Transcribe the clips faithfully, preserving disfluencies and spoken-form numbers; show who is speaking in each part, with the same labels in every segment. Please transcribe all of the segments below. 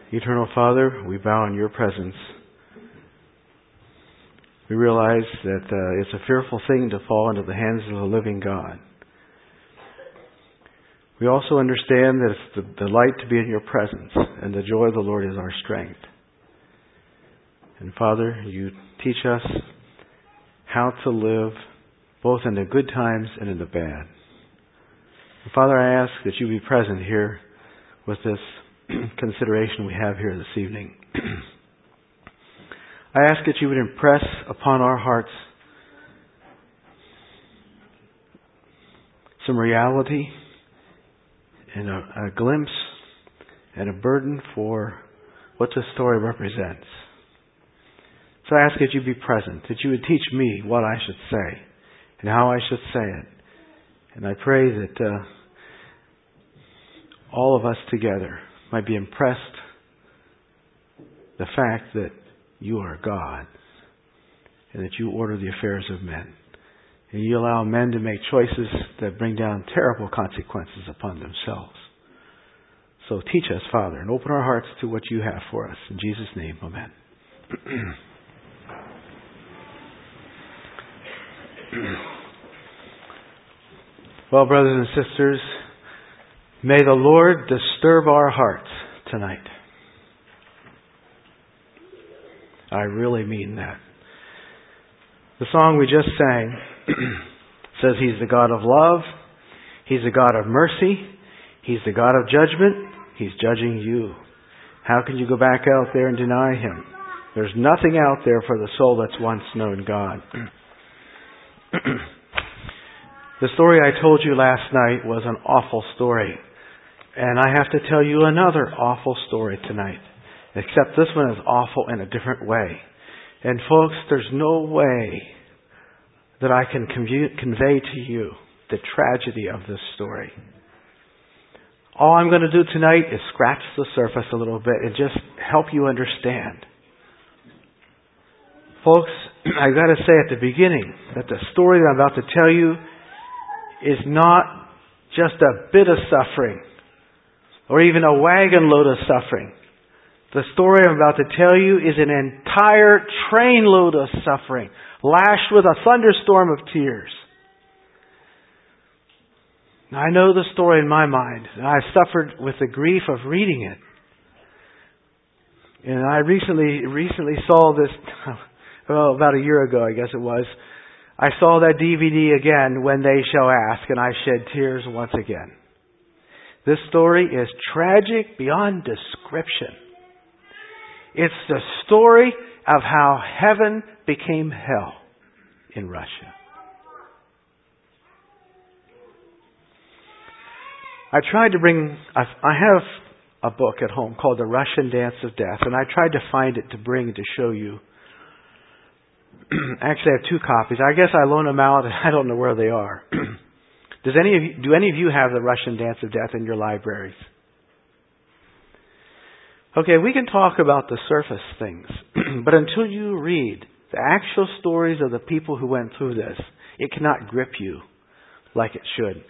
Speaker 1: Eternal Father, we bow in your presence. We realize that uh, it's a fearful thing to fall into the hands of the living God. We also understand that it's the delight to be in your presence, and the joy of the Lord is our strength. And Father, you teach us how to live both in the good times and in the bad. And Father, I ask that you be present here with this consideration we have here this evening. I ask that you would impress upon our hearts some reality and a, a glimpse and a burden for what this story represents. So I ask that you be present, that you would teach me what I should say and how I should say it. And I pray that uh, all of us together might be impressed the fact that you are God and that you order the affairs of men. And you allow men to make choices that bring down terrible consequences upon themselves. So teach us, Father, and open our hearts to what you have for us. In Jesus' name, amen. Well, brothers and sisters, may the Lord disturb our hearts tonight. I really mean that. The song we just sang says He's the God of love, He's the God of mercy, He's the God of judgment, He's judging you. How can you go back out there and deny Him? There's nothing out there for the soul that's once known God. The story I told you last night was an awful story. And I have to tell you another awful story tonight. Except this one is awful in a different way. And folks, there's no way that I can convey to you the tragedy of this story. All I'm going to do tonight is scratch the surface a little bit and just help you understand. Folks, I've got to say at the beginning that the story that I'm about to tell you is not just a bit of suffering or even a wagon load of suffering. The story I'm about to tell you is an entire trainload of suffering, lashed with a thunderstorm of tears. Now, I know the story in my mind. I've suffered with the grief of reading it. And I recently recently saw this, well, about a year ago, I guess it was. I saw that D V D again, When They Shall Ask, and I shed tears once again. This story is tragic beyond description. It's the story of how heaven became hell in Russia. I tried to bring, I have a book at home called The Russian Dance of Death, and I tried to find it to bring to show you. Actually, I have two copies. I guess I loan them out, and I don't know where they are. Does any of you, do any of you have The Russian Dance of Death in your libraries? Okay, we can talk about the surface things, but until you read the actual stories of the people who went through this, it cannot grip you like it should.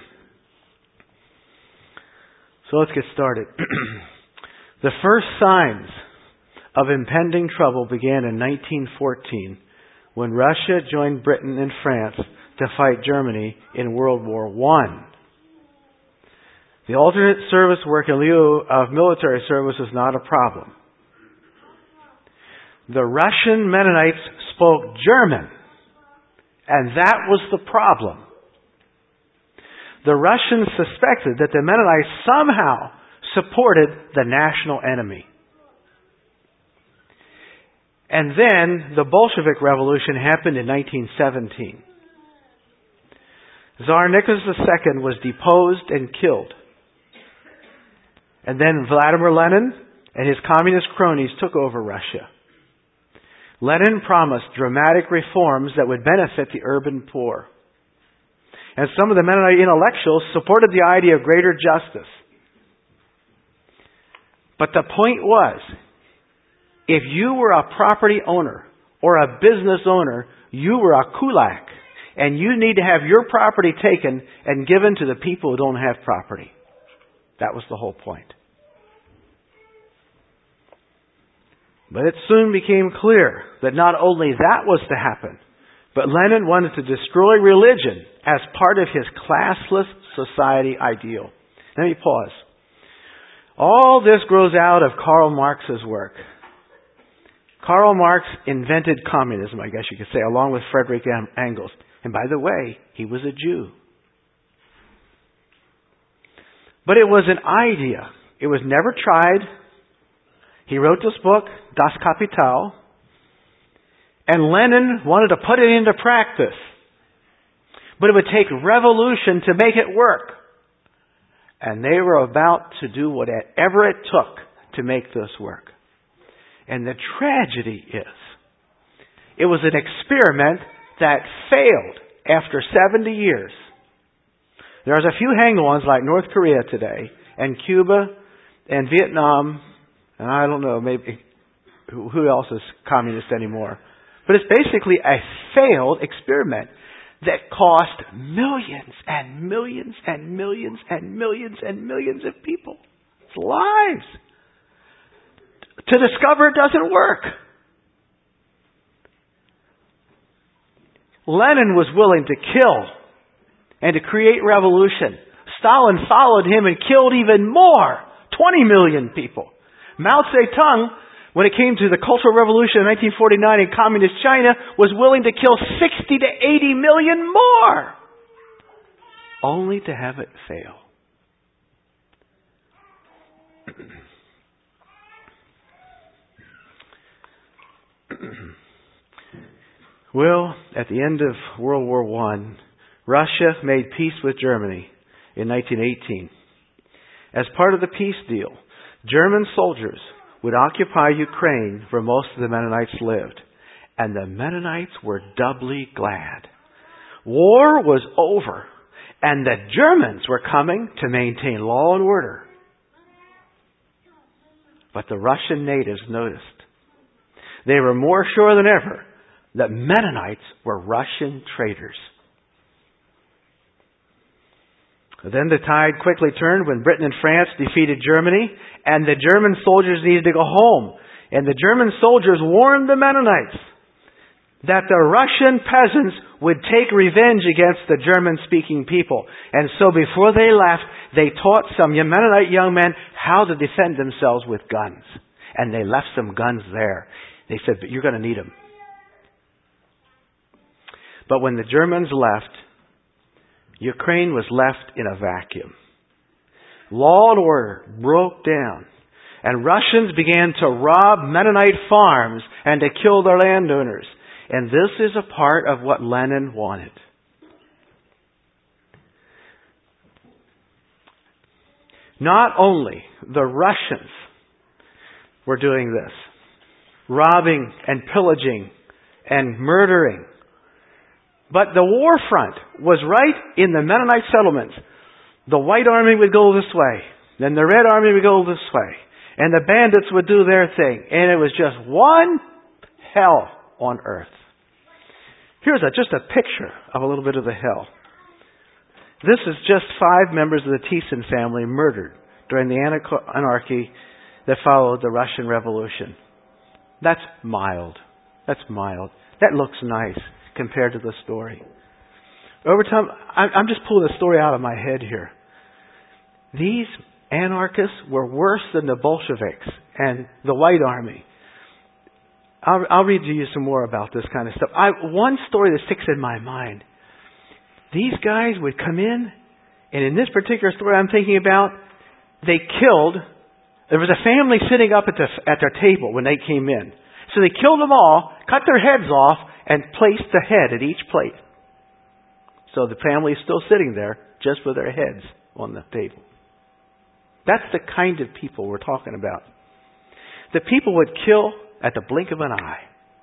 Speaker 1: So let's get started. The first signs of impending trouble began in nineteen fourteen when Russia joined Britain and France to fight Germany in World War One. The alternate service work in lieu of military service was not a problem. The Russian Mennonites spoke German, and that was the problem. The Russians suspected that the Mennonites somehow supported the national enemy. And then the Bolshevik Revolution happened in nineteen seventeen. Tsar Nicholas the Second was deposed and killed. And then Vladimir Lenin and his communist cronies took over Russia. Lenin promised dramatic reforms that would benefit the urban poor. And some of the Mennonite intellectuals supported the idea of greater justice. But the point was, if you were a property owner or a business owner, you were a kulak. And you need to have your property taken and given to the people who don't have property. That was the whole point. But it soon became clear that not only that was to happen, but Lenin wanted to destroy religion as part of his classless society ideal. Let me pause. All this grows out of Karl Marx's work. Karl Marx invented communism, I guess you could say, along with Friedrich Engels. And by the way, he was a Jew. But it was an idea. It was never tried. He wrote this book, Das Kapital, and Lenin wanted to put it into practice. But it would take revolution to make it work. And they were about to do whatever it took to make this work. And the tragedy is, it was an experiment that failed after seventy years. There's a few hang-ons like North Korea today, and Cuba, and Vietnam, and I don't know, maybe who else is communist anymore. But it's basically a failed experiment that cost millions and millions and millions and millions and millions of people's lives to discover it doesn't work. Lenin was willing to kill and to create revolution. Stalin followed him and killed even more, twenty million people. Mao Zedong, when it came to the Cultural Revolution in nineteen forty-nine in Communist China, was willing to kill sixty to eighty million more, only to have it fail. Well, at the end of World War One, Russia made peace with Germany in nineteen eighteen. As part of the peace deal, German soldiers would occupy Ukraine where most of the Mennonites lived. And the Mennonites were doubly glad. War was over, and the Germans were coming to maintain law and order. But the Russian natives noticed. They were more sure than ever that Mennonites were Russian traitors. Then the tide quickly turned when Britain and France defeated Germany, and the German soldiers needed to go home. And the German soldiers warned the Mennonites that the Russian peasants would take revenge against the German-speaking people. And so before they left, they taught some Mennonite young men how to defend themselves with guns. And they left some guns there. They said, but you're going to need them. But when the Germans left, Ukraine was left in a vacuum. Law and order broke down. And Russians began to rob Mennonite farms and to kill their landowners. And this is a part of what Lenin wanted. Not only the Russians were doing this, robbing and pillaging and murdering, but the war front was right in the Mennonite settlements. The White Army would go this way. Then the Red Army would go this way. And the bandits would do their thing. And it was just one hell on earth. Here's a, just a picture of a little bit of the hell. This is just five members of the Thyssen family murdered during the anarchy that followed the Russian Revolution. That's mild. That's mild. That looks nice compared to the story. Over time, I'm just pulling the story out of my head here. These anarchists were worse than the Bolsheviks and the White Army. I'll, I'll read to you some more about this kind of stuff. I, one story that sticks in my mind. These guys would come in, and in this particular story I'm thinking about, they killed, there was a family sitting up at, the, at their table when they came in. So they killed them all, cut their heads off, and placed the head at each plate. So the family is still sitting there, just with their heads on the table. That's the kind of people we're talking about. The people would kill at the blink of an eye.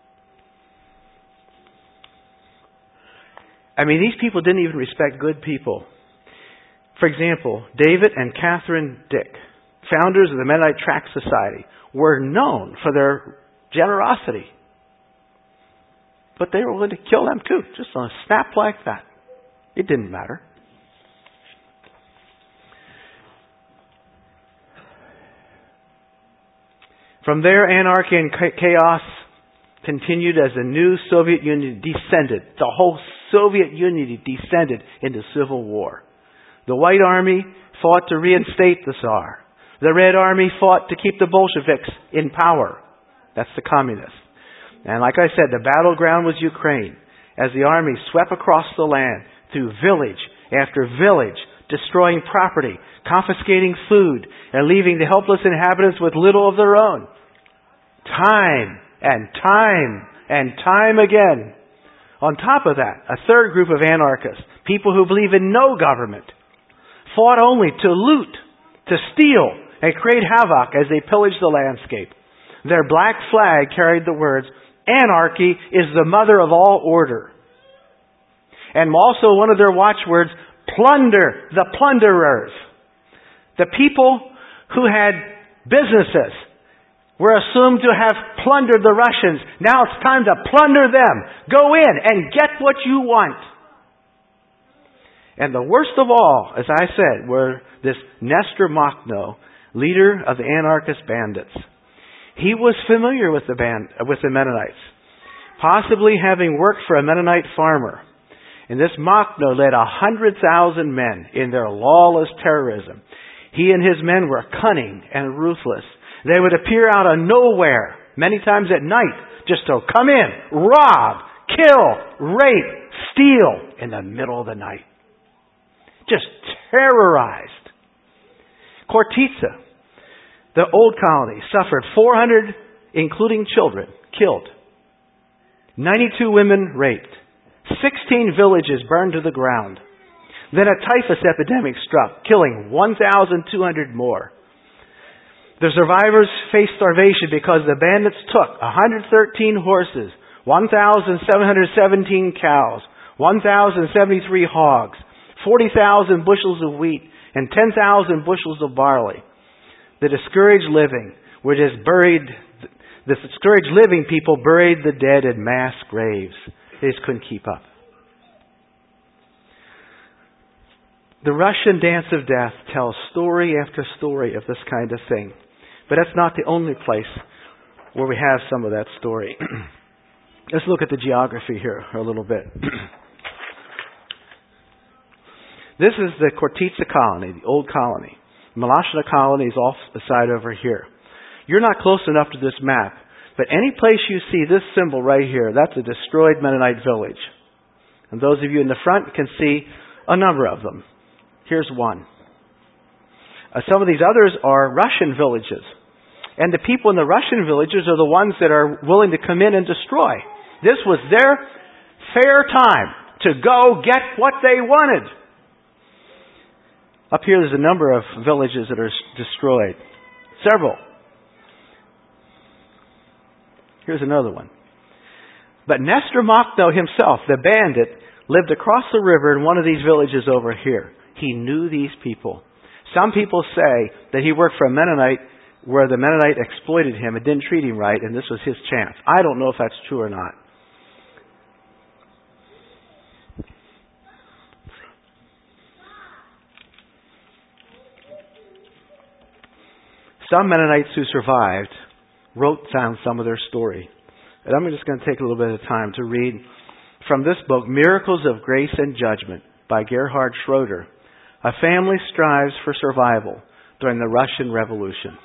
Speaker 1: I mean, these people didn't even respect good people. For example, David and Catherine Dick, founders of the Mennonite Tract Society, were known for their generosity. But they were willing to kill them too, just on a snap like that. It didn't matter. From there, anarchy and chaos continued as the new Soviet Union descended. The whole Soviet Union descended into civil war. The White Army fought to reinstate the Tsar. The Red Army fought to keep the Bolsheviks in power. That's the communists. And like I said, the battleground was Ukraine, as the army swept across the land through village after village, destroying property, confiscating food, and leaving the helpless inhabitants with little of their own. Time and time and time again. On top of that, a third group of anarchists, people who believe in no government, fought only to loot, to steal, and create havoc as they pillaged the landscape. Their black flag carried the words, "Anarchy is the mother of all order." And also one of their watchwords, "Plunder the plunderers." The people who had businesses were assumed to have plundered the Russians. Now it's time to plunder them. Go in and get what you want. And the worst of all, as I said, were this Nestor Makhno, leader of the anarchist bandits. He was familiar with the band, with the Mennonites, possibly having worked for a Mennonite farmer. And this Makhno led a hundred thousand men in their lawless terrorism. He and his men were cunning and ruthless. They would appear out of nowhere, many times at night, just to come in, rob, kill, rape, steal in the middle of the night. Just terrorized. Khortytsa, the old colony, suffered four hundred, including children, killed. ninety-two women raped. sixteen villages burned to the ground. Then a typhus epidemic struck, killing one thousand two hundred more. The survivors faced starvation because the bandits took one hundred thirteen horses, one thousand seven hundred seventeen cows, one thousand seventy-three hogs, forty thousand bushels of wheat, and ten thousand bushels of barley. The discouraged living were just buried, the discouraged living people buried the dead in mass graves. They just couldn't keep up. The Russian dance of death tells story after story of this kind of thing. But that's not the only place where we have some of that story. Let's look at the geography here a little bit. This is the Khortytsa colony, the old colony. Malashna colony is off the side over here. You're not close enough to this map, but any place you see this symbol right here, that's a destroyed Mennonite village. And those of you in the front can see a number of them. Here's one. Uh, some of these others are Russian villages. And the people in the Russian villages are the ones that are willing to come in and destroy. This was their fair time to go get what they wanted. Up here there's a number of villages that are destroyed. Several. Here's another one. But Nestor Makhno himself, the bandit, lived across the river in one of these villages over here. He knew these people. Some people say that he worked for a Mennonite where the Mennonite exploited him and didn't treat him right, and this was his chance. I don't know if that's true or not. Some Mennonites who survived wrote down some of their story. And I'm just going to take a little bit of time to read from this book, Miracles of Grace and Judgment by Gerhard Schroeder. A family strives for survival during the Russian Revolution.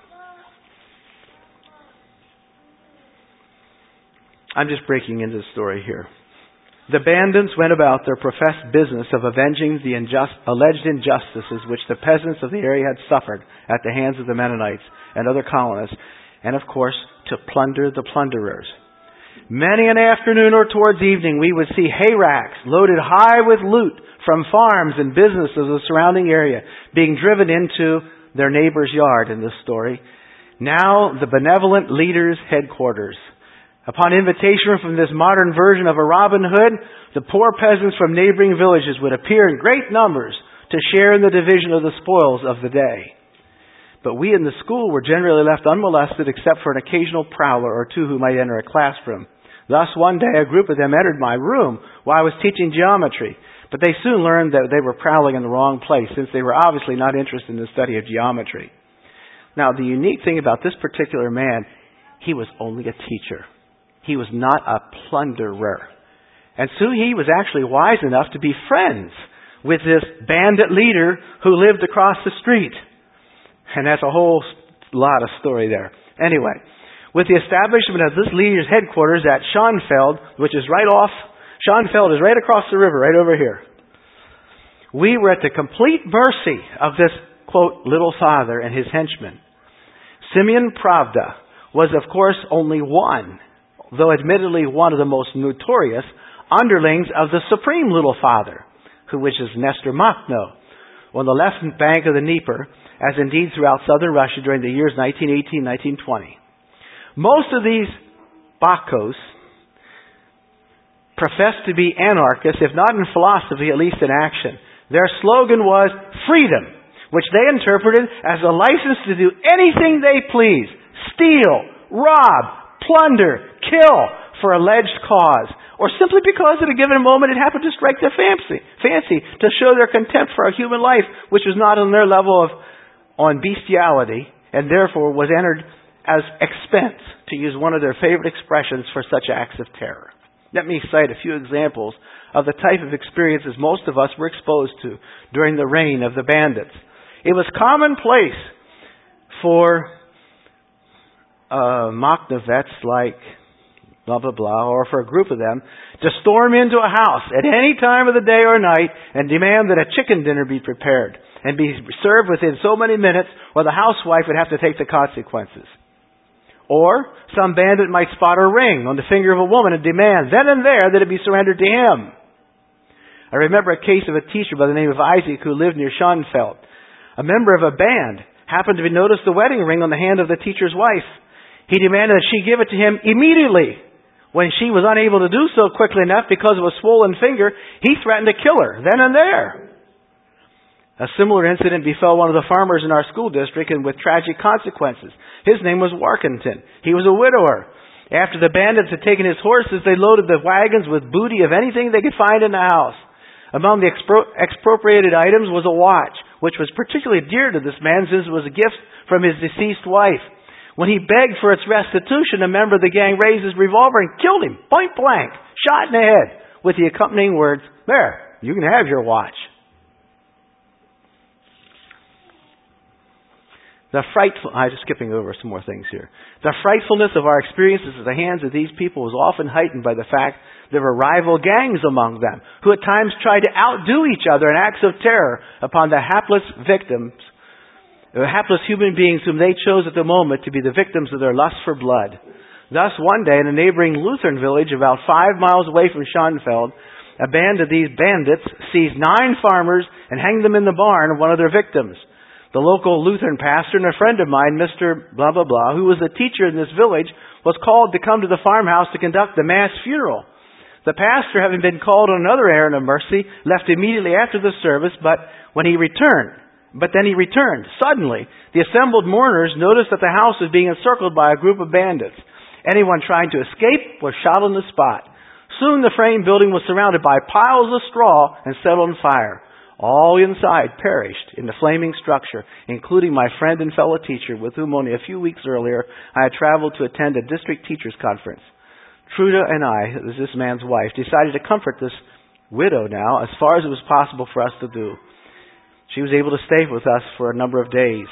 Speaker 1: I'm just breaking into the story here. The bandits went about their professed business of avenging the injust, alleged injustices which the peasants of the area had suffered at the hands of the Mennonites and other colonists, and of course, to plunder the plunderers. Many an afternoon or towards evening we would see hay racks loaded high with loot from farms and businesses of the surrounding area being driven into their neighbor's yard in this story. Now the benevolent leader's headquarters. Upon invitation from this modern version of a Robin Hood, the poor peasants from neighboring villages would appear in great numbers to share in the division of the spoils of the day. But we in the school were generally left unmolested except for an occasional prowler or two who might enter a classroom. Thus one day a group of them entered my room while I was teaching geometry. But they soon learned that they were prowling in the wrong place since they were obviously not interested in the study of geometry. Now the unique thing about this particular man, he was only a teacher. He was not a plunderer. And soon he was actually wise enough to be friends with this bandit leader who lived across the street. And that's a whole lot of story there. Anyway, with the establishment of this leader's headquarters at Schönfeld, which is right off, Schönfeld is right across the river, right over here. We were at the complete mercy of this, quote, little father and his henchmen. Simeon Pravda was, of course, only one, though admittedly one of the most notorious underlings of the supreme little father, who which is Nestor Makhno, on the left bank of the Dnieper, as indeed throughout southern Russia during the years nineteen eighteen to nineteen twenty. Most of these Bakhos professed to be anarchists, if not in philosophy, at least in action. Their slogan was freedom, which they interpreted as a license to do anything they please. Steal, rob, plunder, kill for alleged cause. Or simply because at a given moment it happened to strike their fancy, fancy to show their contempt for a human life, which was not on their level of on bestiality, and therefore was entered as expense, to use one of their favorite expressions for such acts of terror. Let me cite a few examples of the type of experiences most of us were exposed to during the reign of the bandits. It was commonplace for uh, Makhnovets like blah, blah, blah, or for a group of them to storm into a house at any time of the day or night and demand that a chicken dinner be prepared and be served within so many minutes, or the housewife would have to take the consequences. Or some bandit might spot a ring on the finger of a woman and demand then and there that it be surrendered to him. I remember a case of a teacher by the name of Isaac who lived near Schönfeld. A member of a band happened to be noticed the wedding ring on the hand of the teacher's wife. He demanded that she give it to him immediately. When she was unable to do so quickly enough because of a swollen finger, he threatened to kill her then and there. A similar incident befell one of the farmers in our school district, and with tragic consequences. His name was Warkentin. He was a widower. After the bandits had taken his horses, they loaded the wagons with booty of anything they could find in the house. Among the expro- expropriated items was a watch, which was particularly dear to this man since it was a gift from his deceased wife. When he begged for its restitution, a member of the gang raised his revolver and killed him, point blank, shot in the head, with the accompanying words, "There, you can have your watch." The frightful, I'm just skipping over some more things here. The frightfulness of our experiences at the hands of these people was often heightened by the fact there were rival gangs among them, who at times tried to outdo each other in acts of terror upon the hapless victims, the hapless human beings whom they chose at the moment to be the victims of their lust for blood. Thus, one day in a neighboring Lutheran village about five miles away from Schönfeld, a band of these bandits seized nine farmers and hanged them in the barn of one of their victims. The local Lutheran pastor and a friend of mine, Mister Blah, blah, blah, who was a teacher in this village, was called to come to the farmhouse to conduct the mass funeral. The pastor, having been called on another errand of mercy, left immediately after the service, but when he returned, but then he returned. Suddenly, the assembled mourners noticed that the house was being encircled by a group of bandits. Anyone trying to escape was shot on the spot. Soon the frame building was surrounded by piles of straw and set on fire. All inside perished in the flaming structure, including my friend and fellow teacher with whom only a few weeks earlier I had traveled to attend a district teachers conference. Truda and I, as this man's wife, decided to comfort this widow now as far as it was possible for us to do. She was able to stay with us for a number of days.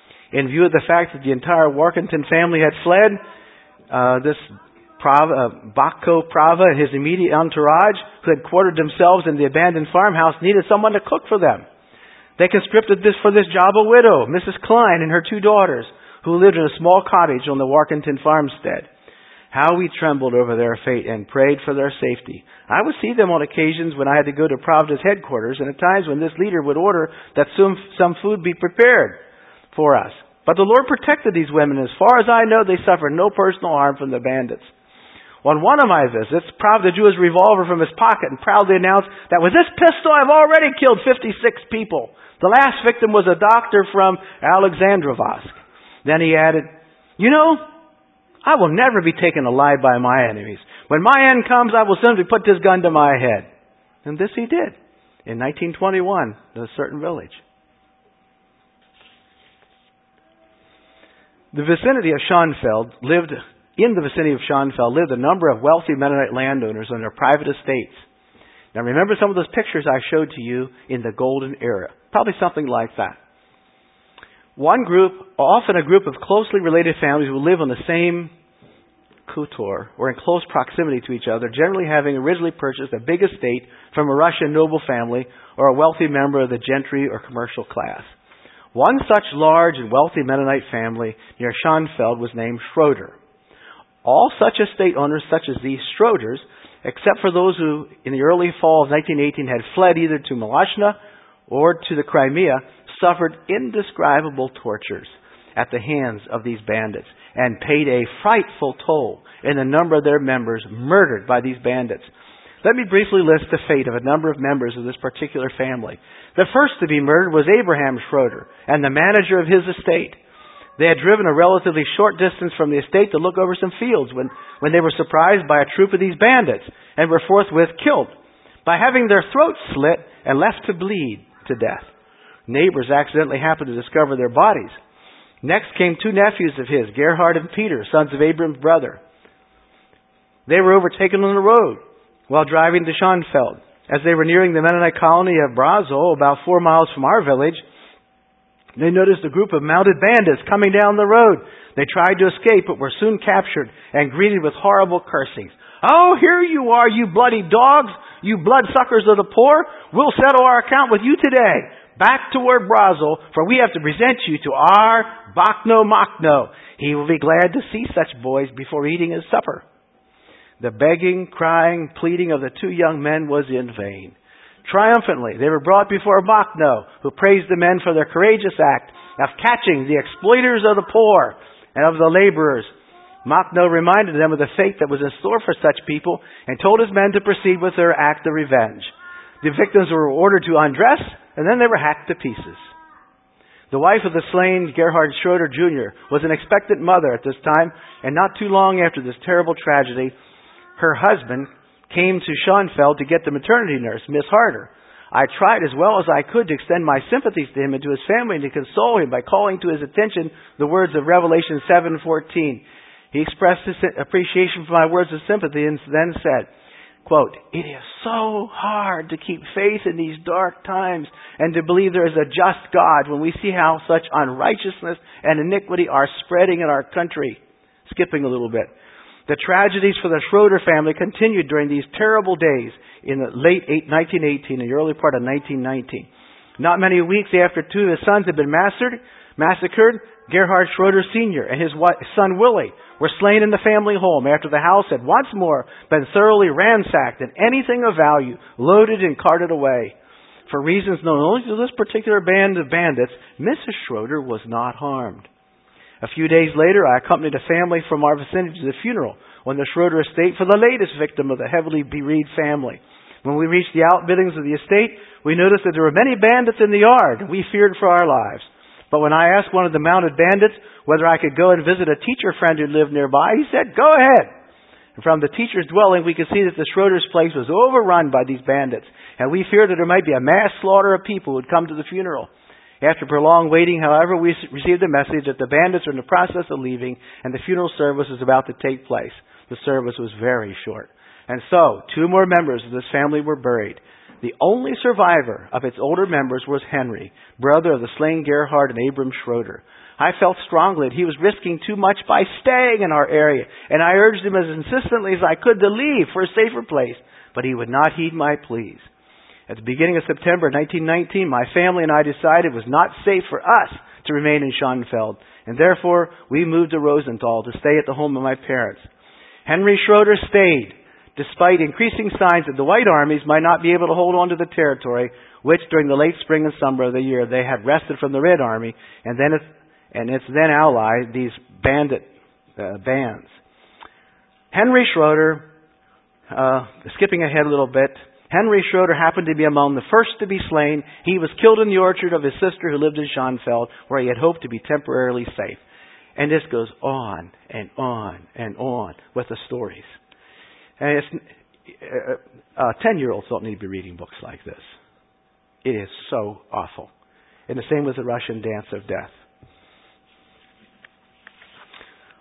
Speaker 1: In view of the fact that the entire Warkentin family had fled, uh, this Prava, uh, Bakko Prava and his immediate entourage, who had quartered themselves in the abandoned farmhouse, needed someone to cook for them. They conscripted this for this job a widow, Missus Klein, and her two daughters, who lived in a small cottage on the Warkentin farmstead. How we trembled over their fate and prayed for their safety. I would see them on occasions when I had to go to Pravda's headquarters, and at times when this leader would order that some, some food be prepared for us. But the Lord protected these women. As far as I know, they suffered no personal harm from the bandits. On one of my visits, Pravda drew his revolver from his pocket and proudly announced that with this pistol I've already killed fifty-six people. The last victim was a doctor from Alexandrovask. Then he added, "You know, I will never be taken alive by my enemies. When my end comes, I will simply put this gun to my head." And this he did in nineteen twenty-one in a certain village. The vicinity of Schoenfeld lived, in the vicinity of Schoenfeld lived a number of wealthy Mennonite landowners on their private estates. Now remember some of those pictures I showed to you in the Golden Era. Probably something like that. One group, often a group of closely related families who live on the same kutor or in close proximity to each other, generally having originally purchased a big estate from a Russian noble family or a wealthy member of the gentry or commercial class. One such large and wealthy Mennonite family near Schoenfeld was named Schroeder. All such estate owners, such as these Schroeders, except for those who, in the early fall of nineteen eighteen, had fled either to Malashna or to the Crimea, suffered indescribable tortures at the hands of these bandits and paid a frightful toll in the number of their members murdered by these bandits. Let me briefly list the fate of a number of members of this particular family. The first to be murdered was Abraham Schroeder and the manager of his estate. They had driven a relatively short distance from the estate to look over some fields when, when they were surprised by a troop of these bandits and were forthwith killed by having their throats slit and left to bleed to death. Neighbors accidentally happened to discover their bodies. Next came two nephews of his, Gerhard and Peter, sons of Abram's brother. They were overtaken on the road while driving to Schoenfeld. As they were nearing the Mennonite colony of Brazo, about four miles from our village, they noticed a group of mounted bandits coming down the road. They tried to escape, but were soon captured and greeted with horrible cursings. "Oh, here you are, you bloody dogs, you bloodsuckers of the poor. We'll settle our account with you today. Back toward Brazo, for we have to present you to our Bachno Machno. He will be glad to see such boys before eating his supper." The begging, crying, pleading of the two young men was in vain. Triumphantly, they were brought before Machno, who praised the men for their courageous act of catching the exploiters of the poor and of the laborers. Machno reminded them of the fate that was in store for such people and told his men to proceed with their act of revenge. The victims were ordered to undress, and then they were hacked to pieces. The wife of the slain Gerhard Schroeder Junior was an expectant mother at this time, and not too long after this terrible tragedy, her husband came to Schoenfeld to get the maternity nurse, Miss Harder. I tried as well as I could to extend my sympathies to him and to his family and to console him by calling to his attention the words of Revelation seven fourteen. He expressed his appreciation for my words of sympathy and then said, quote, "It is so hard to keep faith in these dark times and to believe there is a just God when we see how such unrighteousness and iniquity are spreading in our country." Skipping a little bit. The tragedies for the Schroeder family continued during these terrible days in the late nineteen eighteen and the early part of nineteen nineteen. Not many weeks after two of his sons had been massacred, massacred, Gerhard Schroeder Senior and his son Willie were slain in the family home after the house had once more been thoroughly ransacked and anything of value loaded and carted away. For reasons known only to this particular band of bandits, Missus Schroeder was not harmed. A few days later, I accompanied a family from our vicinity to the funeral on the Schroeder estate for the latest victim of the heavily bereaved family. When we reached the outbuildings of the estate, we noticed that there were many bandits in the yard, and we feared for our lives. But when I asked one of the mounted bandits whether I could go and visit a teacher friend who lived nearby, he said, "Go ahead." And from the teacher's dwelling, we could see that the Schroeder's place was overrun by these bandits, and we feared that there might be a mass slaughter of people who would come to the funeral. After prolonged waiting, however, we received a message that the bandits were in the process of leaving and the funeral service was about to take place. The service was very short. And so, two more members of this family were buried. The only survivor of its older members was Henry, brother of the slain Gerhard and Abram Schroeder. I felt strongly that he was risking too much by staying in our area, and I urged him as insistently as I could to leave for a safer place, but he would not heed my pleas. At the beginning of September nineteen nineteen, my family and I decided it was not safe for us to remain in Schoenfeld, and therefore we moved to Rosenthal to stay at the home of my parents. Henry Schroeder stayed, despite increasing signs that the White Armies might not be able to hold on to the territory, which during the late spring and summer of the year they had wrested from the Red Army, and then its, and its then ally, these bandit uh, bands. Henry Schroeder, uh, skipping ahead a little bit, Henry Schroeder happened to be among the first to be slain. He was killed in the orchard of his sister who lived in Schoenfeld, where he had hoped to be temporarily safe. And this goes on and on and on with the stories. And it's, uh, uh, ten-year-olds don't need to be reading books like this. It is so awful. And the same with the Russian dance of death.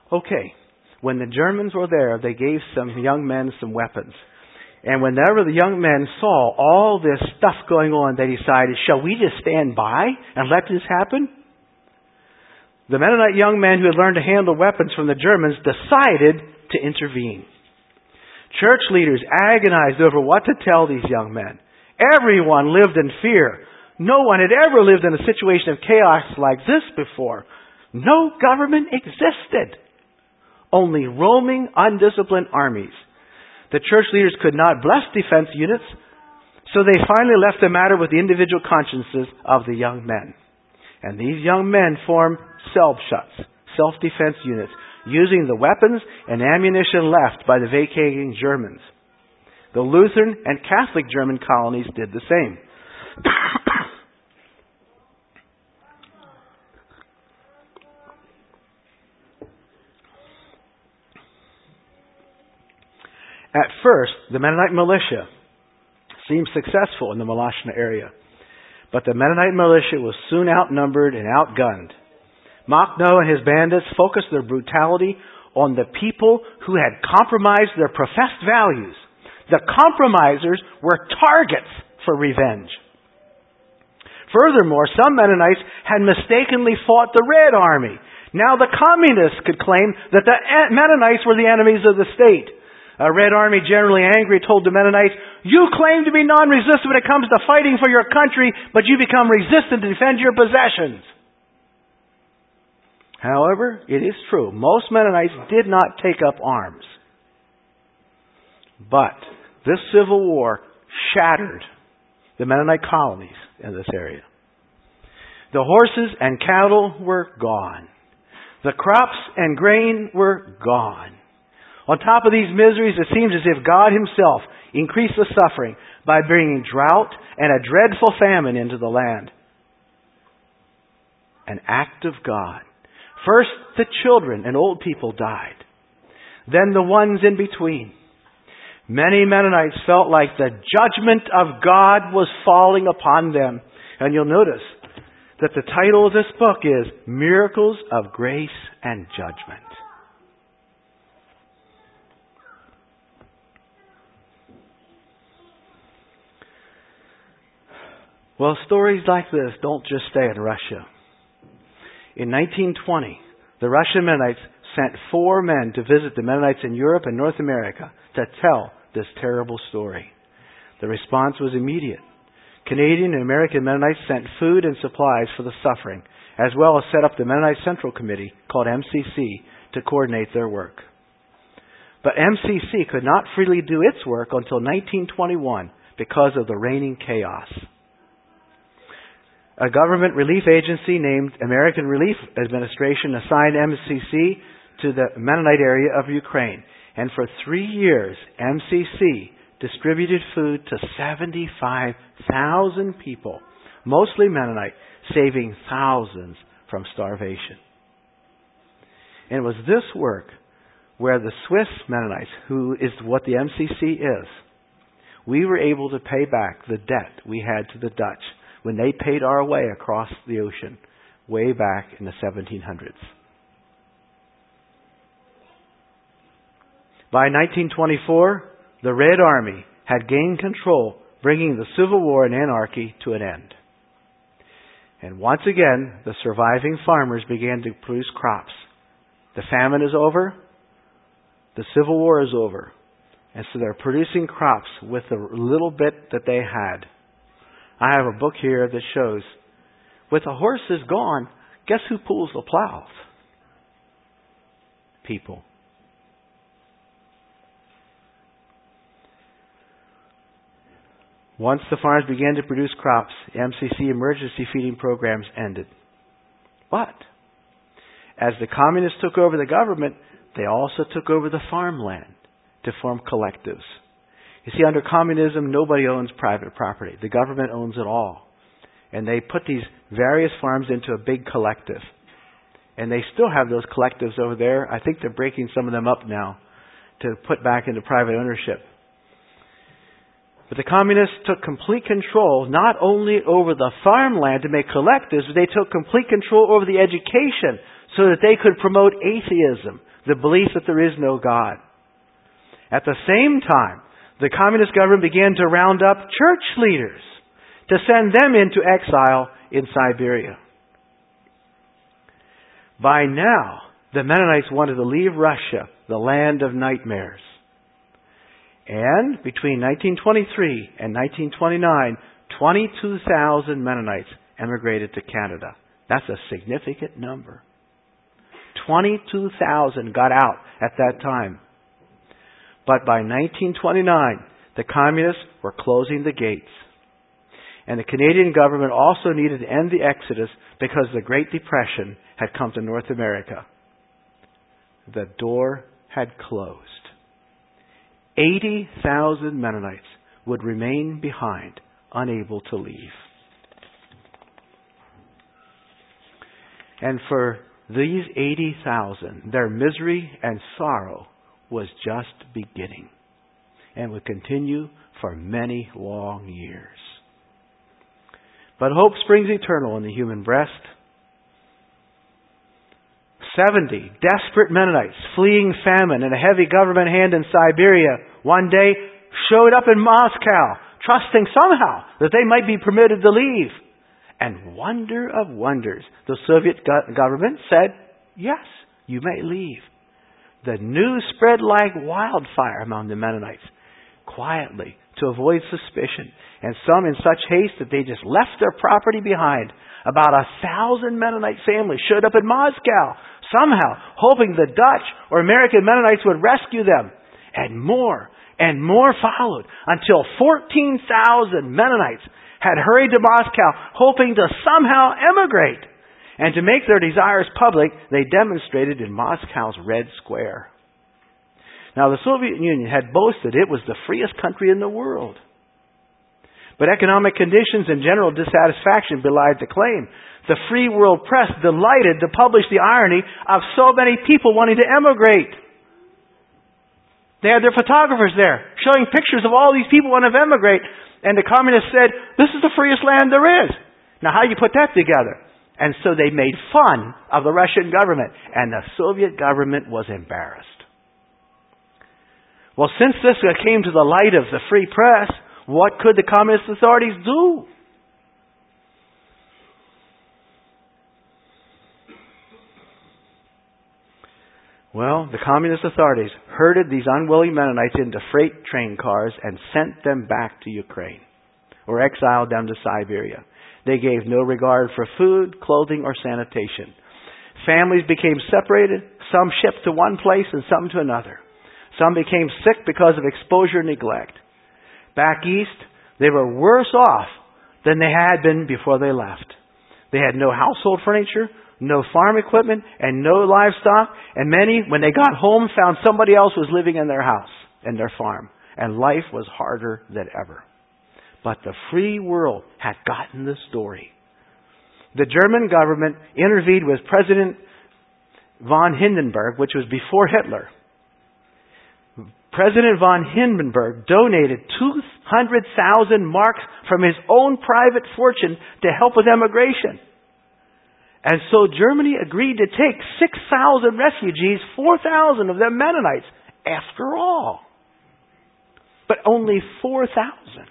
Speaker 1: Okay, when the Germans were there, they gave some young men some weapons. And whenever the young men saw all this stuff going on, they decided, shall we just stand by and let this happen? The Mennonite young men who had learned to handle weapons from the Germans decided to intervene. Church leaders agonized over what to tell these young men. Everyone lived in fear. No one had ever lived in a situation of chaos like this before. No government existed. Only roaming, undisciplined armies. The church leaders could not bless defense units, so they finally left the matter with the individual consciences of the young men. And these young men formed Selbstschutz, self-defense units, using the weapons and ammunition left by the vacating Germans. The Lutheran and Catholic German colonies did the same. At first, the Mennonite militia seemed successful in the Malashna area. But the Mennonite militia was soon outnumbered and outgunned. Makhno and his bandits focused their brutality on the people who had compromised their professed values. The compromisers were targets for revenge. Furthermore, some Mennonites had mistakenly fought the Red Army. Now the communists could claim that the Mennonites were the enemies of the state. A Red Army, generally angry, told the Mennonites, you claim to be non-resistant when it comes to fighting for your country, but you become resistant to defend your possessions. However, it is true, most Mennonites did not take up arms. But this civil war shattered the Mennonite colonies in this area. The horses and cattle were gone. The crops and grain were gone. On top of these miseries, it seems as if God Himself increased the suffering by bringing drought and a dreadful famine into the land. An act of God. First, the children and old people died. Then the ones in between. Many Mennonites felt like the judgment of God was falling upon them. And you'll notice that the title of this book is Miracles of Grace and Judgment. Well, stories like this don't just stay in Russia. In nineteen twenty, the Russian Mennonites sent four men to visit the Mennonites in Europe and North America to tell this terrible story. The response was immediate. Canadian and American Mennonites sent food and supplies for the suffering, as well as set up the Mennonite Central Committee, called M C C, to coordinate their work. But M C C could not freely do its work until nineteen twenty-one because of the reigning chaos. A government relief agency named American Relief Administration assigned M C C to the Mennonite area of Ukraine. And for three years, M C C distributed food to seventy-five thousand people, mostly Mennonite, saving thousands from starvation. And it was this work where the Swiss Mennonites, who is what the M C C is, we were able to pay back the debt we had to the Dutch when they paid our way across the ocean way back in the seventeen hundreds. By nineteen twenty-four, the Red Army had gained control, bringing the Civil War and anarchy to an end. And once again, the surviving farmers began to produce crops. The famine is over. The Civil War is over. And so they're producing crops with the little bit that they had. I have a book here that shows, with the horses gone, guess who pulls the plows? People. Once the farms began to produce crops, M C C emergency feeding programs ended. But as the communists took over the government, they also took over the farmland to form collectives. You see, under communism, nobody owns private property. The government owns it all. And they put these various farms into a big collective. And they still have those collectives over there. I think they're breaking some of them up now to put back into private ownership. But the communists took complete control not only over the farmland to make collectives, but they took complete control over the education so that they could promote atheism, the belief that there is no God. At the same time, the communist government began to round up church leaders to send them into exile in Siberia. By now, the Mennonites wanted to leave Russia, the land of nightmares. And between nineteen twenty-three and nineteen twenty-nine, twenty-two thousand Mennonites emigrated to Canada. That's a significant number. twenty-two thousand got out at that time. But by nineteen twenty-nine, the communists were closing the gates. And the Canadian government also needed to end the exodus because the Great Depression had come to North America. The door had closed. eighty thousand Mennonites would remain behind, unable to leave. And for these eighty thousand, their misery and sorrow was just beginning and would continue for many long years. But hope springs eternal in the human breast. Seventy desperate Mennonites fleeing famine and a heavy government hand in Siberia one day showed up in Moscow, trusting somehow that they might be permitted to leave. And wonder of wonders, the Soviet go- government said, yes, you may leave. The news spread like wildfire among the Mennonites, quietly, to avoid suspicion, and some in such haste that they just left their property behind. About a thousand Mennonite families showed up in Moscow, somehow hoping the Dutch or American Mennonites would rescue them. And more and more followed until fourteen thousand Mennonites had hurried to Moscow, hoping to somehow emigrate. And to make their desires public, they demonstrated in Moscow's Red Square. Now, the Soviet Union had boasted it was the freest country in the world. But economic conditions and general dissatisfaction belied the claim. The free world press delighted to publish the irony of so many people wanting to emigrate. They had their photographers there showing pictures of all these people wanting to emigrate. And the communists said, this is the freest land there is. Now, how do you put that together? And so they made fun of the Russian government. And the Soviet government was embarrassed. Well, since this came to the light of the free press, what could the communist authorities do? Well, the communist authorities herded these unwilling Mennonites into freight train cars and sent them back to Ukraine, or exiled them to Siberia. They gave no regard for food, clothing, or sanitation. Families became separated, some shipped to one place and some to another. Some became sick because of exposure and neglect. Back east, they were worse off than they had been before they left. They had no household furniture, no farm equipment, and no livestock. And many, when they got home, found somebody else was living in their house and their farm. And life was harder than ever. But the free world had gotten the story. The German government intervened with President von Hindenburg, which was before Hitler. President von Hindenburg donated two hundred thousand marks from his own private fortune to help with emigration. And so Germany agreed to take six thousand refugees, four thousand of them Mennonites, after all. But only four thousand.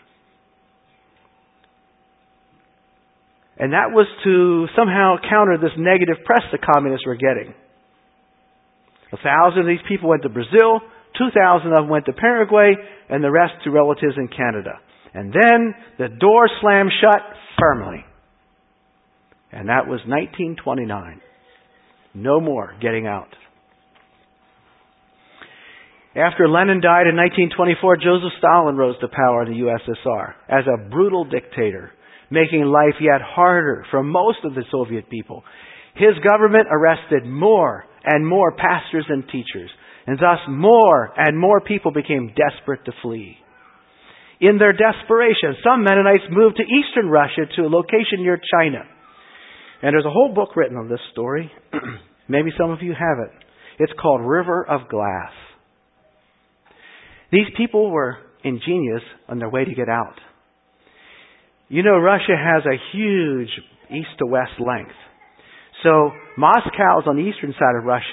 Speaker 1: And that was to somehow counter this negative press the communists were getting. A thousand of these people went to Brazil, two thousand of them went to Paraguay, and the rest to relatives in Canada. And then the door slammed shut firmly. And that was nineteen twenty-nine. No more getting out. After Lenin died in nineteen twenty-four, Joseph Stalin rose to power in the U S S R as a brutal dictator, making life yet harder for most of the Soviet people. His government arrested more and more pastors and teachers, and thus more and more people became desperate to flee. In their desperation, some Mennonites moved to eastern Russia to a location near China. And there's a whole book written on this story. Maybe some of you have it. It's called River of Glass. These people were ingenious on their way to get out. You know, Russia has a huge east to west length. So Moscow is on the eastern side of Russia.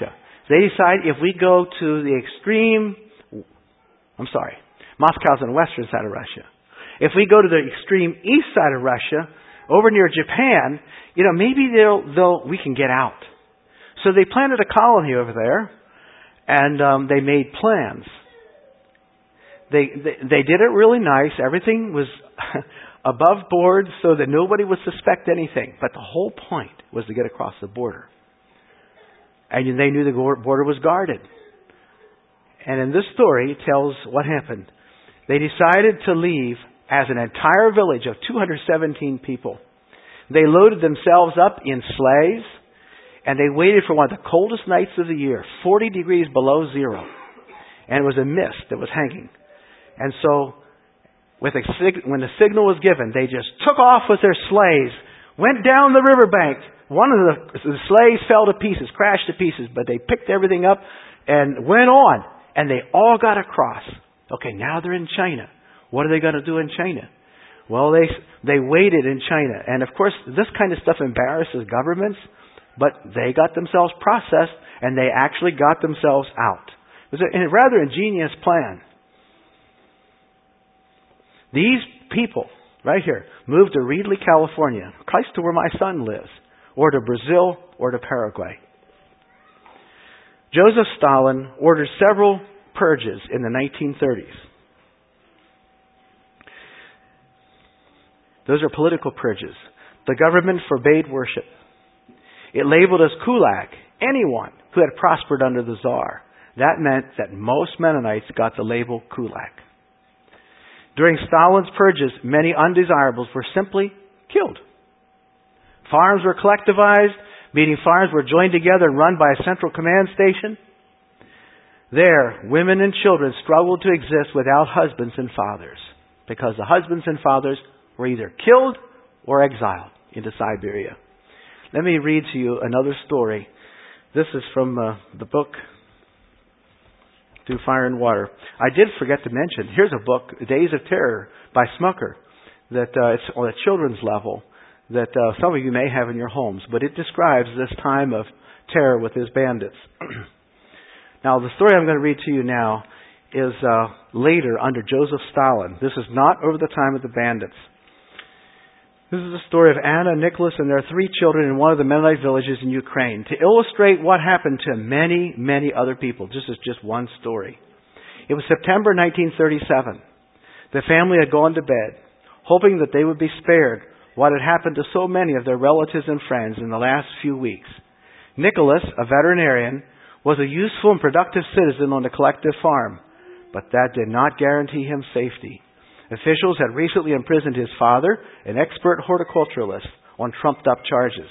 Speaker 1: They decide if we go to the extreme, I'm sorry, Moscow's on the western side of Russia. If we go to the extreme east side of Russia, over near Japan, you know, maybe they'll, they'll, we can get out. So they planted a colony over there, and um, they made plans. They, they they did it really nice. Everything was above board so that nobody would suspect anything. But the whole point was to get across the border. And they knew the border was guarded. And in this story, it tells what happened. They decided to leave as an entire village of two hundred seventeen people. They loaded themselves up in sleighs, and they waited for one of the coldest nights of the year, forty degrees below zero. And it was a mist that was hanging. And so, with a sig- when the signal was given, they just took off with their sleighs, went down the riverbank. One of the, the sleighs fell to pieces, crashed to pieces, but they picked everything up and went on. And they all got across. Okay, now they're in China. What are they going to do in China? Well, they they waited in China. And of course, this kind of stuff embarrasses governments, but they got themselves processed, and they actually got themselves out. It was a, a rather ingenious plan. These people, right here, moved to Reedley, California, close to where my son lives, or to Brazil, or to Paraguay. Joseph Stalin ordered several purges in the nineteen thirties. Those are political purges. The government forbade worship. It labeled as kulak anyone who had prospered under the Tsar. That meant that most Mennonites got the label kulak. During Stalin's purges, many undesirables were simply killed. Farms were collectivized, meaning farms were joined together and run by a central command station. There, women and children struggled to exist without husbands and fathers, because the husbands and fathers were either killed or exiled into Siberia. Let me read to you another story. This is from uh, the book Through Fire and Water. I did forget to mention, here's a book, Days of Terror by Smucker, that uh, it's on a children's level, that uh, some of you may have in your homes, but it describes this time of terror with his bandits. Now, the story I'm going to read to you now is uh, later under Joseph Stalin. This is not over the time of the bandits. This is the story of Anna, Nicholas, and their three children in one of the Mennonite villages in Ukraine, to illustrate what happened to many, many other people. This is just one story. It was September nineteen thirty-seven. The family had gone to bed, hoping that they would be spared what had happened to so many of their relatives and friends in the last few weeks. Nicholas, a veterinarian, was a useful and productive citizen on the collective farm, but that did not guarantee him safety. Officials had recently imprisoned his father, an expert horticulturalist, on trumped-up charges.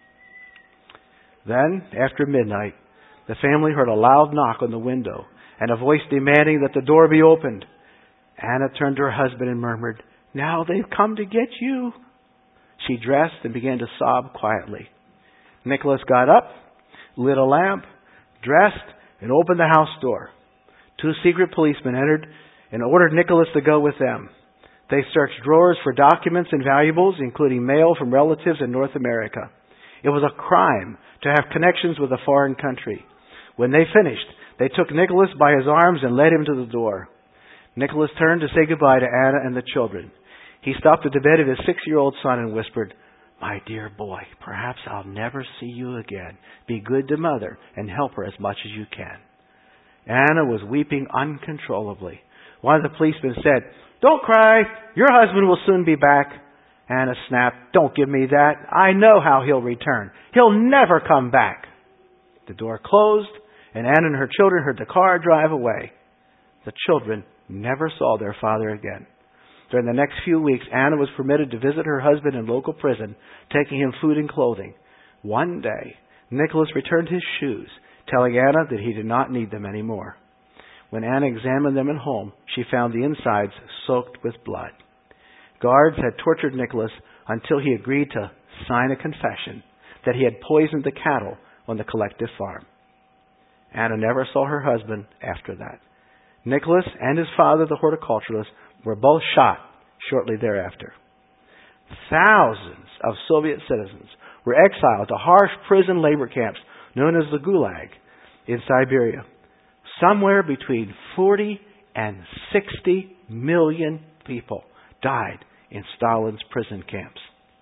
Speaker 1: Then, after midnight, the family heard a loud knock on the window and a voice demanding that the door be opened. Anna turned to her husband and murmured, "Now they've come to get you." She dressed and began to sob quietly. Nicholas got up, lit a lamp, dressed, and opened the house door. Two secret policemen entered and ordered Nicholas to go with them. They searched drawers for documents and valuables, including mail from relatives in North America. It was a crime to have connections with a foreign country. When they finished, they took Nicholas by his arms and led him to the door. Nicholas turned to say goodbye to Anna and the children. He stopped at the bed of his six-year-old son and whispered, "My dear boy, perhaps I'll never see you again. Be good to Mother and help her as much as you can." Anna was weeping uncontrollably. One of the policemen said, "Don't cry. Your husband will soon be back." Anna snapped, "Don't give me that. I know how he'll return. He'll never come back." The door closed, and Anna and her children heard the car drive away. The children never saw their father again. During the next few weeks, Anna was permitted to visit her husband in local prison, taking him food and clothing. One day, Nicholas returned his shoes, telling Anna that he did not need them anymore. When Anna examined them at home, she found the insides soaked with blood. Guards had tortured Nicholas until he agreed to sign a confession that he had poisoned the cattle on the collective farm. Anna never saw her husband after that. Nicholas and his father, the horticulturalist, were both shot shortly thereafter. Thousands of Soviet citizens were exiled to harsh prison labor camps known as the Gulag. in Siberia. Somewhere between forty and sixty million people died in Stalin's prison camps.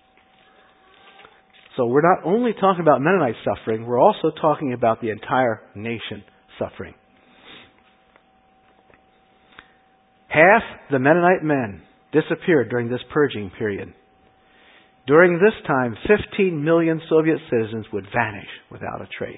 Speaker 1: So we're not only talking about Mennonite suffering, we're also talking about the entire nation suffering. Half the Mennonite men disappeared during this purging period. During this time, fifteen million Soviet citizens would vanish without a trace.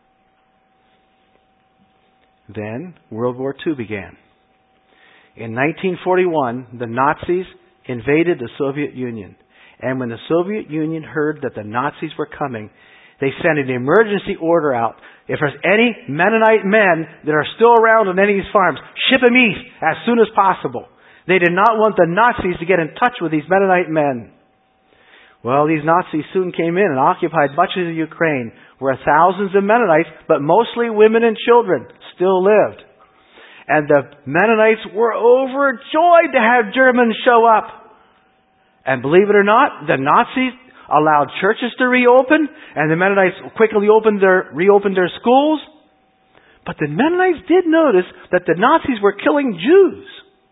Speaker 1: Then World War Two began. In nineteen forty-one, the Nazis invaded the Soviet Union. And when the Soviet Union heard that the Nazis were coming, they sent an emergency order out. If there's any Mennonite men that are still around on any of these farms, ship them east as soon as possible. They did not want the Nazis to get in touch with these Mennonite men. Well, these Nazis soon came in and occupied much of the Ukraine, where thousands of Mennonites, but mostly women and children, still lived. And the Mennonites were overjoyed to have Germans show up. And believe it or not, the Nazis allowed churches to reopen, and the Mennonites quickly opened their, reopened their schools. But the Mennonites did notice that the Nazis were killing Jews.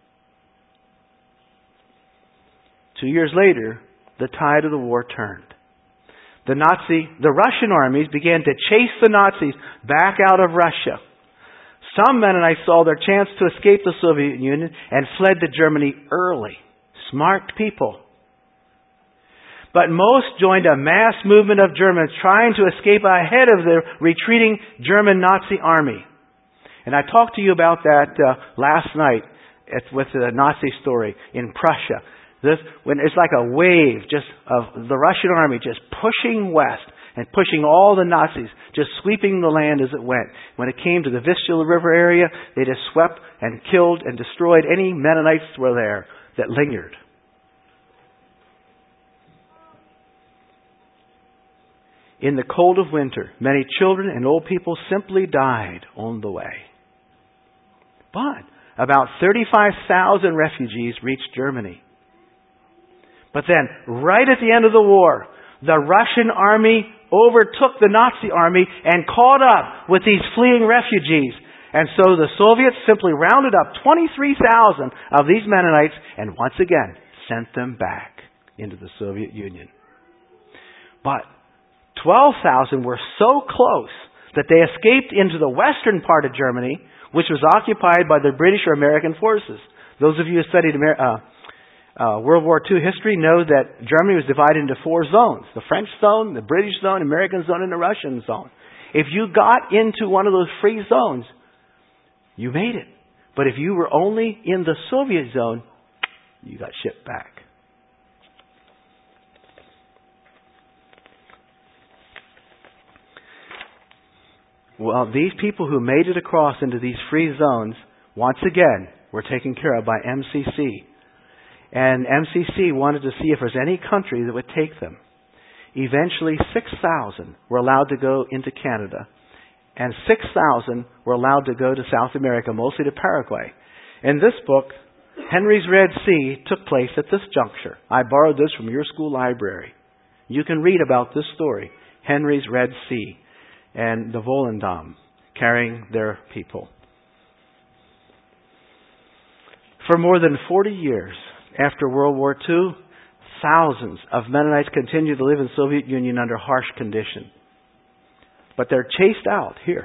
Speaker 1: Two years later, the tide of the war turned. The Nazi, the Russian armies began to chase the Nazis back out of Russia. Some Mennonites saw their chance to escape the Soviet Union and fled to Germany early. Smart people. But most joined a mass movement of Germans trying to escape ahead of the retreating German Nazi army. And I talked to you about that uh, last night at, with the Nazi story in Prussia. This, when it's like a wave just of the Russian army just pushing west and pushing all the Nazis, just sweeping the land as it went. When it came to the Vistula River area, they just swept and killed and destroyed any Mennonites that were there that lingered. In the cold of winter, many children and old people simply died on the way. But about thirty-five thousand refugees reached Germany. But then, right at the end of the war, the Russian army overtook the Nazi army and caught up with these fleeing refugees. And so the Soviets simply rounded up twenty-three thousand of these Mennonites and once again sent them back into the Soviet Union. But twelve thousand were so close that they escaped into the western part of Germany, which was occupied by the British or American forces. Those of you who studied Amer- uh, uh, World War Two history know that Germany was divided into four zones. The French zone, the British zone, American zone, and the Russian zone. If you got into one of those free zones, you made it. But if you were only in the Soviet zone, you got shipped back. Well, these people who made it across into these free zones, once again, were taken care of by M C C. And M C C wanted to see if there's any country that would take them. Eventually, six thousand were allowed to go into Canada. And six thousand were allowed to go to South America, mostly to Paraguay. In this book, Henry's Red Sea took place at this juncture. I borrowed this from your school library. You can read about this story, Henry's Red Sea, and the Volendam carrying their people. For more than forty years after World War Two, thousands of Mennonites continued to live in the Soviet Union under harsh conditions. But they're chased out here.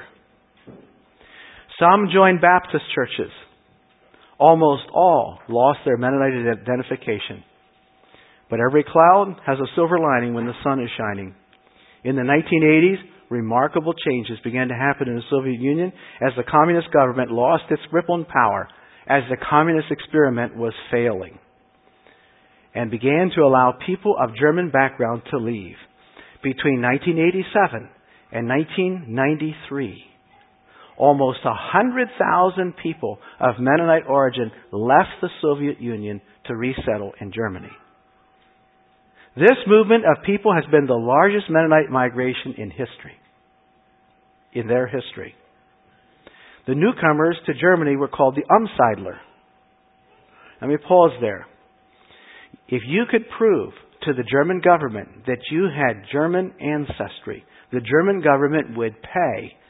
Speaker 1: Some joined Baptist churches. Almost all lost their Mennonite identification. But every cloud has a silver lining when the sun is shining. In the nineteen eighties, remarkable changes began to happen in the Soviet Union as the communist government lost its grip on power, as the communist experiment was failing, and began to allow people of German background to leave. Between nineteen eighty-seven and nineteen ninety-three, almost one hundred thousand people of Mennonite origin left the Soviet Union to resettle in Germany. This movement of people has been the largest Mennonite migration in history, in their history. The newcomers to Germany were called the Umsiedler. Let me pause there. If you could prove to the German government that you had German ancestry, the German government would pay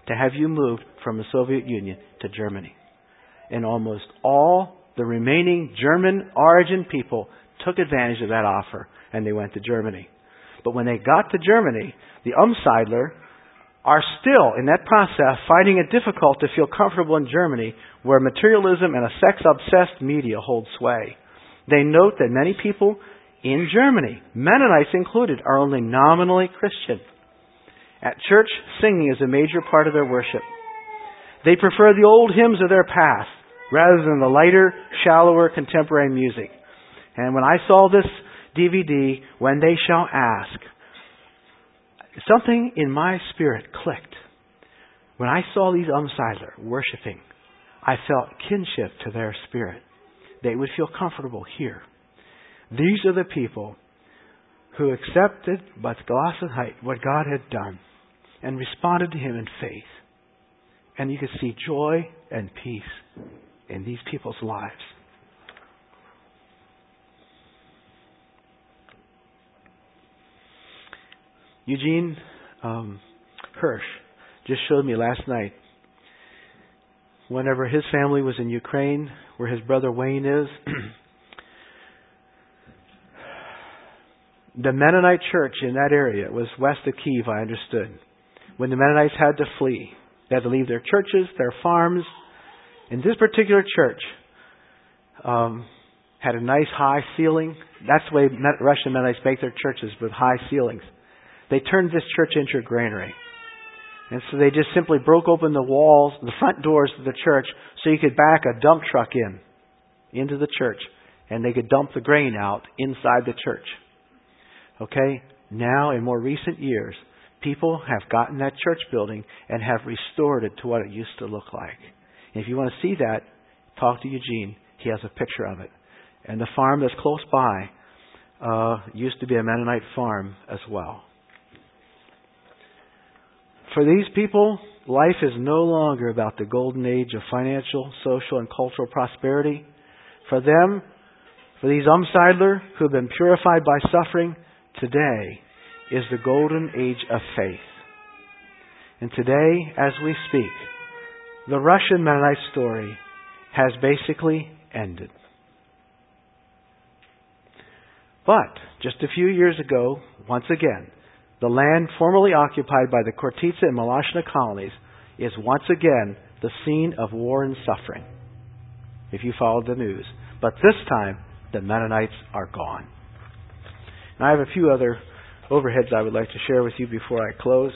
Speaker 1: to have you moved from the Soviet Union to Germany. And almost all the remaining German origin people took advantage of that offer, and they went to Germany. But when they got to Germany, the Umsiedler are still, in that process, finding it difficult to feel comfortable in Germany, where materialism and a sex-obsessed media hold sway. They note that many people in Germany, Mennonites included, are only nominally Christian. At church, singing is a major part of their worship. They prefer the old hymns of their past rather than the lighter, shallower contemporary music. And when I saw this D V D, When They Shall Ask, something in my spirit clicked. When I saw these Umsiedler worshiping, I felt kinship to their spirit. They would feel comfortable here. These are the people who accepted what God had done and responded to Him in faith. And you could see joy and peace in these people's lives. Eugene um, Hirsch just showed me last night, whenever his family was in Ukraine, where his brother Wayne is, the Mennonite church in that area was west of Kyiv, I understood. When the Mennonites had to flee, they had to leave their churches, their farms. And this particular church um, had a nice high ceiling. That's the way Russian Mennonites make their churches, with high ceilings. They turned this church into a granary. And so they just simply broke open the walls, the front doors of the church, so you could back a dump truck in, into the church. And they could dump the grain out inside the church. Okay? Now, in more recent years, people have gotten that church building and have restored it to what it used to look like. And if you want to see that, talk to Eugene. He has a picture of it. And the farm that's close by uh, used to be a Mennonite farm as well. For these people, life is no longer about the golden age of financial, social, and cultural prosperity. For them, for these Umsiedler who have been purified by suffering, today is the golden age of faith. And today, as we speak, the Russian Mennonite story has basically ended. But, just a few years ago, once again, the land formerly occupied by the Khortytsa and Malashna colonies is once again the scene of war and suffering, if you followed the news. But this time, the Mennonites are gone. And I have a few other overheads I would like to share with you before I close.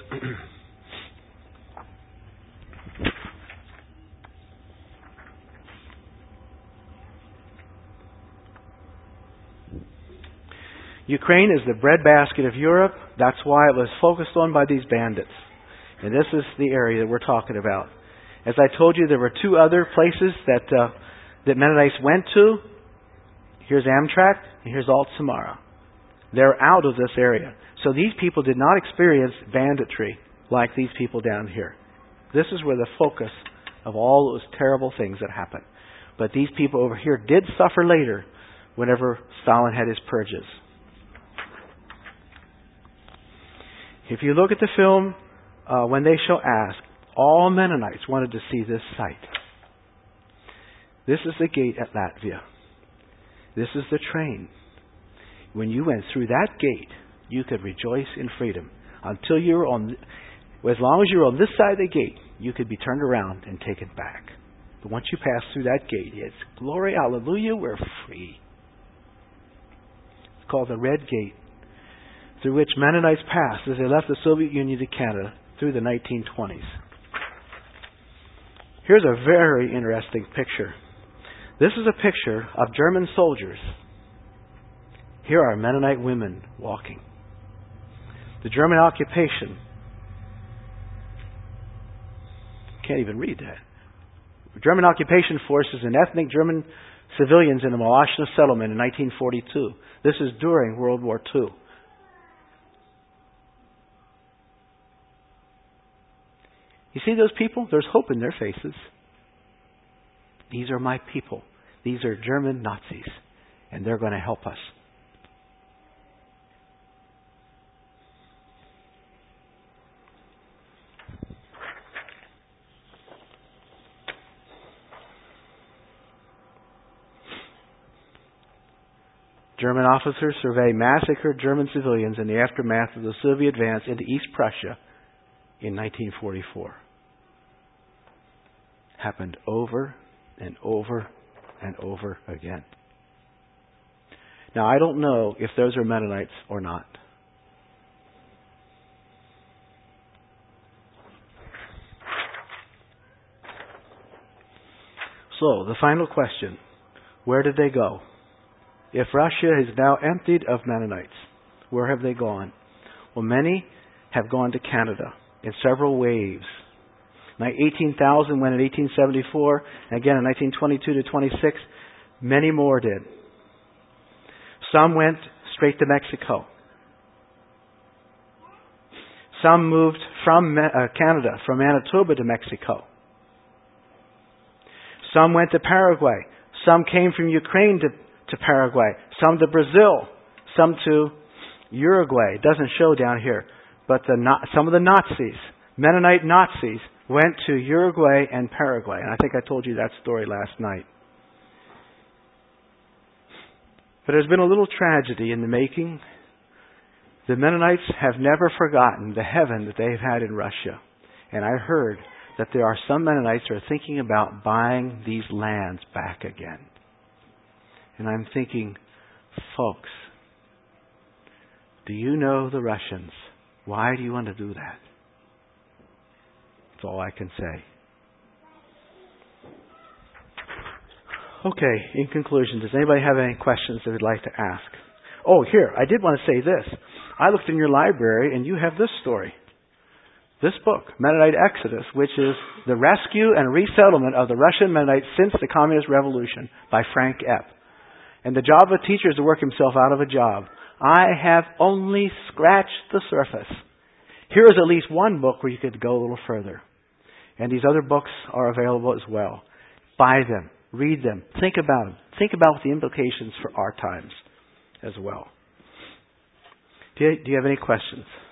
Speaker 1: Ukraine is the breadbasket of Europe. That's why it was focused on by these bandits. And this is the area that we're talking about. As I told you, there were two other places that uh, that Mennonites went to. Here's Amtrak, and here's Alt Samara. They're out of this area. So these people did not experience banditry like these people down here. This is where the focus of all those terrible things that happened. But these people over here did suffer later whenever Stalin had his purges. If you look at the film, uh, When They Shall Ask, all Mennonites wanted to see this site. This is the gate at Latvia. This is the train. When you went through that gate, you could rejoice in freedom. Until you were on, as long as you were on this side of the gate, you could be turned around and taken back. But once you pass through that gate, it's glory, hallelujah, we're free. It's called the Red Gate, through which Mennonites passed as they left the Soviet Union to Canada through the nineteen twenties. Here's a very interesting picture. This is a picture of German soldiers. Here are Mennonite women walking. The German occupation. Can't even read that. German occupation forces and ethnic German civilians in the Malashna settlement in nineteen forty-two. This is during World War Two. You see those people? There's hope in their faces. These are my people. These are German Nazis. And they're going to help us. German officers survey massacred German civilians in the aftermath of the Soviet advance into East Prussia in nineteen forty-four. Happened over and over and over again. Now, I don't know if those are Mennonites or not. So, the final question, where did they go? If Russia is now emptied of Mennonites, where have they gone? Well, many have gone to Canada in several waves. eighteen thousand went in eighteen seventy-four, and again in nineteen twenty-two to twenty-six, many more did. Some went straight to Mexico. Some moved from uh, Canada, from Manitoba to Mexico. Some went to Paraguay. Some came from Ukraine to, to Paraguay. Some to Brazil. Some to Uruguay. It doesn't show down here. But the, some of the Nazis, Mennonite Nazis, went to Uruguay and Paraguay. And I think I told you that story last night. But there's been a little tragedy in the making. The Mennonites have never forgotten the heaven that they've had in Russia. And I heard that there are some Mennonites who are thinking about buying these lands back again. And I'm thinking, folks, do you know the Russians? Why do you want to do that? That's all I can say. Okay, in conclusion, does anybody have any questions they would like to ask? Oh, here, I did want to say this. I looked in your library and you have this story. This book, Mennonite Exodus, which is the rescue and resettlement of the Russian Mennonites since the Communist Revolution by Frank Epp. And the job of a teacher is to work himself out of a job. I have only scratched the surface. Here is at least one book where you could go a little further. And these other books are available as well. Buy them. Read them. Think about them. Think about the implications for our times as well. Do you, do you have any questions?